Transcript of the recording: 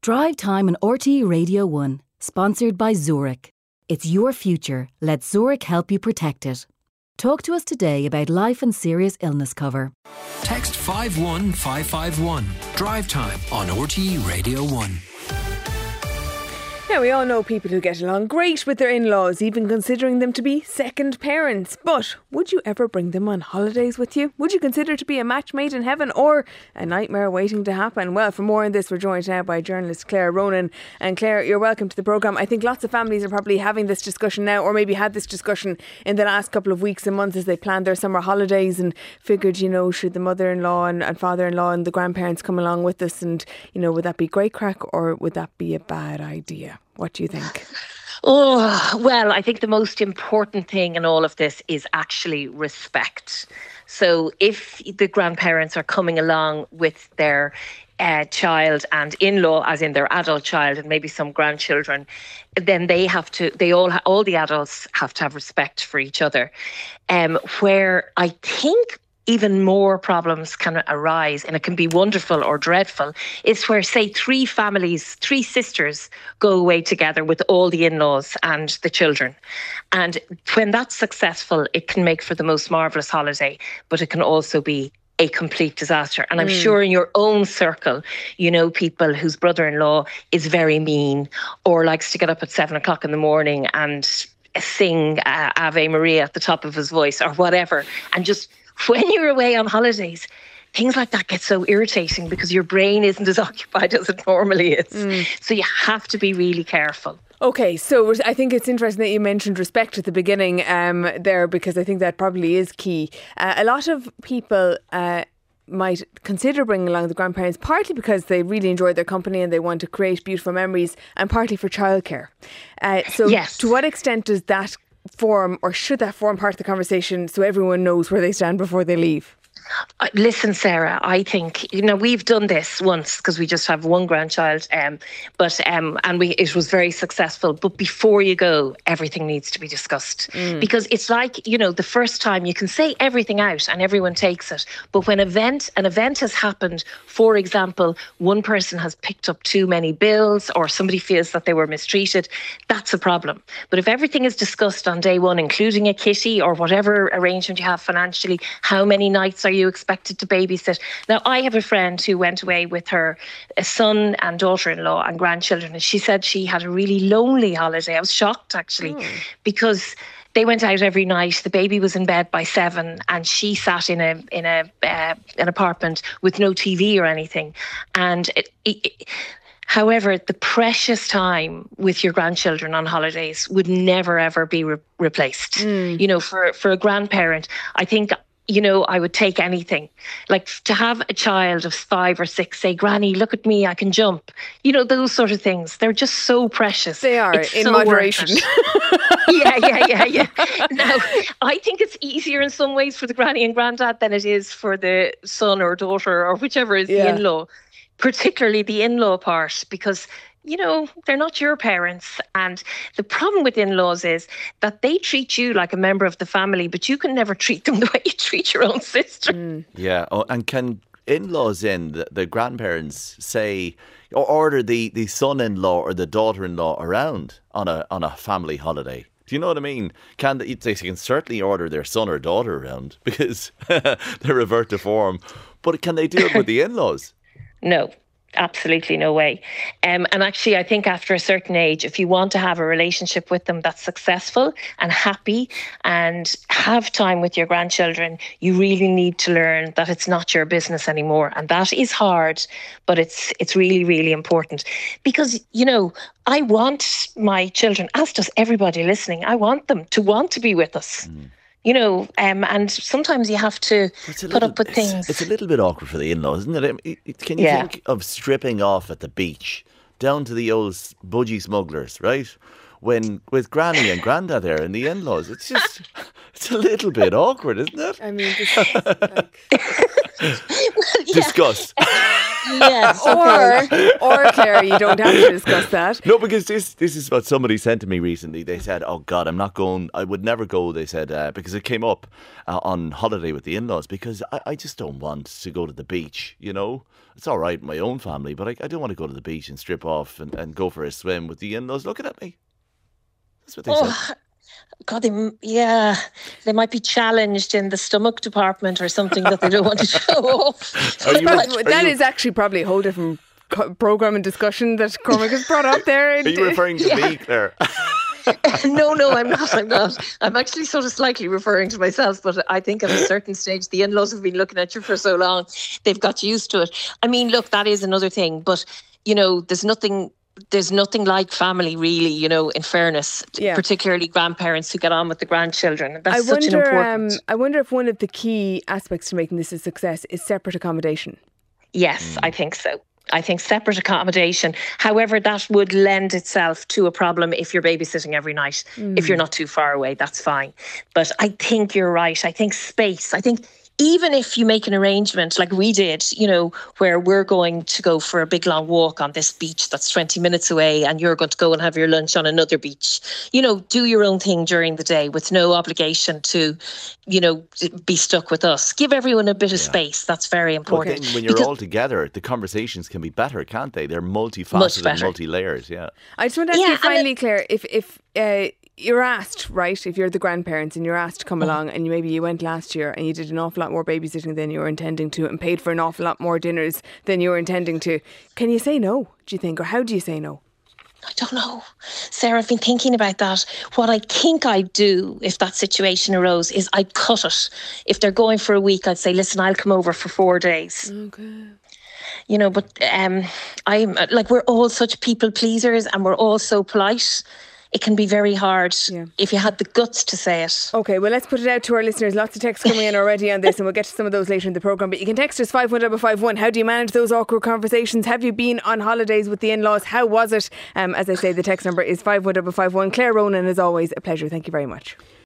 Drive Time on RTE Radio 1, sponsored by Zurich. It's your future. Let Zurich help you protect it. Talk to us today about life and serious illness cover. Text 51551. Drive Time on RTE Radio 1. Now, we all know people who get along great with their in-laws, even considering them to be second parents. But would you ever bring them on holidays with you? Would you consider to be a match made in heaven or a nightmare waiting to happen? Well, for more on this, we're joined now by journalist Claire Ronan. And Claire, you're welcome to the programme. I think lots of families are probably having this discussion now, or maybe had this discussion in the last couple of weeks and months as they planned their summer holidays and figured, you know, should the mother-in-law and father-in-law and the grandparents come along with us? And, you know, would that be great crack or would that be a bad idea? What do you think? Oh, well, I think the most important thing in all of this is actually respect. So if the grandparents are coming along with their child and in-law, as in their adult child and maybe some grandchildren, then all the adults have to have respect for each other. Where I think even more problems can arise, and it can be wonderful or dreadful, is where, say, three sisters go away together with all the in-laws and the children. And when that's successful, it can make for the most marvellous holiday, but it can also be a complete disaster. And I'm sure in your own circle, you know people whose brother-in-law is very mean or likes to get up at 7 o'clock in the morning and sing Ave Maria at the top of his voice or whatever, and just when you're away on holidays, things like that get so irritating because your brain isn't as occupied as it normally is. So you have to be really careful. Okay, so I think it's interesting that you mentioned respect at the beginning there, because I think that probably is key. A lot of people might consider bringing along the grandparents, partly because they really enjoy their company and they want to create beautiful memories, and partly for childcare. So yes. To what extent does that form, or should that form part of the conversation so everyone knows where they stand before they leave? Listen, Sarah, I think, you know, we've done this once because we just have one grandchild, and it was very successful. But before you go, everything needs to be discussed because it's like, you know, the first time you can say everything out and everyone takes it. But when an event has happened, for example, one person has picked up too many bills or somebody feels that they were mistreated, that's a problem. But if everything is discussed on day one, including a kitty or whatever arrangement you have financially, how many nights are you expected to babysit? Now, I have a friend who went away with her son and daughter-in-law and grandchildren, and she said she had a really lonely holiday. I was shocked, actually, because they went out every night. The baby was in bed by 7, and she sat in an apartment with no TV or anything. And however, the precious time with your grandchildren on holidays would never ever be replaced. You know, for a grandparent, I think, you know, I would take anything. Like to have a child of 5 or 6 say, "Granny, look at me, I can jump." You know, those sort of things. They're just so precious. They are, in so moderation. Yeah. Now, I think it's easier in some ways for the granny and granddad than it is for the son or daughter or whichever is the in-law. Particularly the in-law part, because, you know, they're not your parents. And the problem with in-laws is that they treat you like a member of the family, but you can never treat them the way you treat your own sister. Yeah. Oh, and can in-laws the grandparents say, or order the son-in-law or the daughter-in-law around on a family holiday? Do you know what I mean? They can certainly order their son or daughter around because they revert to form. But can they do it with the in-laws? No, absolutely no way. And actually, I think after a certain age, if you want to have a relationship with them that's successful and happy and have time with your grandchildren, you really need to learn that it's not your business anymore. And that is hard, but it's really, really important. Because, you know, I want my children, as does everybody listening, I want them to want to be with us. You know, and sometimes you have to put up with things. It's a little bit awkward for the in-laws, isn't it? Can you think of stripping off at the beach, down to the old budgie smugglers, right? With Granny and Grandad there and the in-laws, it's a little bit awkward, isn't it? I mean, this is like... Discuss. Yes. Okay. Or Claire, you don't have to discuss that. No, because this is what somebody said to me recently. They said, "Oh God, I'm not going. I would never go." They said because it came up on holiday with the in-laws because I just don't want to go to the beach. You know, it's all right in my own family, but I don't want to go to the beach and strip off and go for a swim with the in-laws looking at me. That's what they said. God, they might be challenged in the stomach department or something that they don't want to show off. That is actually probably a whole different programme and discussion that Cormac has brought up there. Are you referring to me, Claire? No, I'm not. I'm actually sort of slightly referring to myself, but I think at a certain stage, the in-laws have been looking at you for so long, they've got used to it. I mean, look, that is another thing, but, there's nothing like family, really, in fairness, particularly grandparents who get on with the grandchildren. That's such an important... I wonder if one of the key aspects to making this a success is separate accommodation. Yes, I think so. I think separate accommodation. However, that would lend itself to a problem if you're babysitting every night. If you're not too far away, that's fine. But I think you're right. I think space. I think even if you make an arrangement like we did, where we're going to go for a big long walk on this beach that's 20 minutes away and you're going to go and have your lunch on another beach, do your own thing during the day with no obligation to, be stuck with us. Give everyone a bit of space. That's very important. Well, when you're all together, the conversations can be better, can't they? They're multifaceted and multi-layers, I just want to ask you finally, Claire, if you're asked, right, if you're the grandparents and you're asked to come along and maybe you went last year and you did an awful lot more babysitting than you were intending to and paid for an awful lot more dinners than you were intending to, can you say no, do you think? Or how do you say no? I don't know. Sarah, I've been thinking about that. What I think I'd do if that situation arose is I'd cut it. If they're going for a week, I'd say, listen, I'll come over for 4 days. Okay. But I'm like, we're all such people pleasers and we're all so polite. It can be very hard if you had the guts to say it. Okay, well, let's put it out to our listeners. Lots of texts coming in already on this and we'll get to some of those later in the programme. But you can text us 51551. How do you manage those awkward conversations? Have you been on holidays with the in-laws? How was it? As I say, the text number is 51551. Claire Ronan, as always, a pleasure. Thank you very much.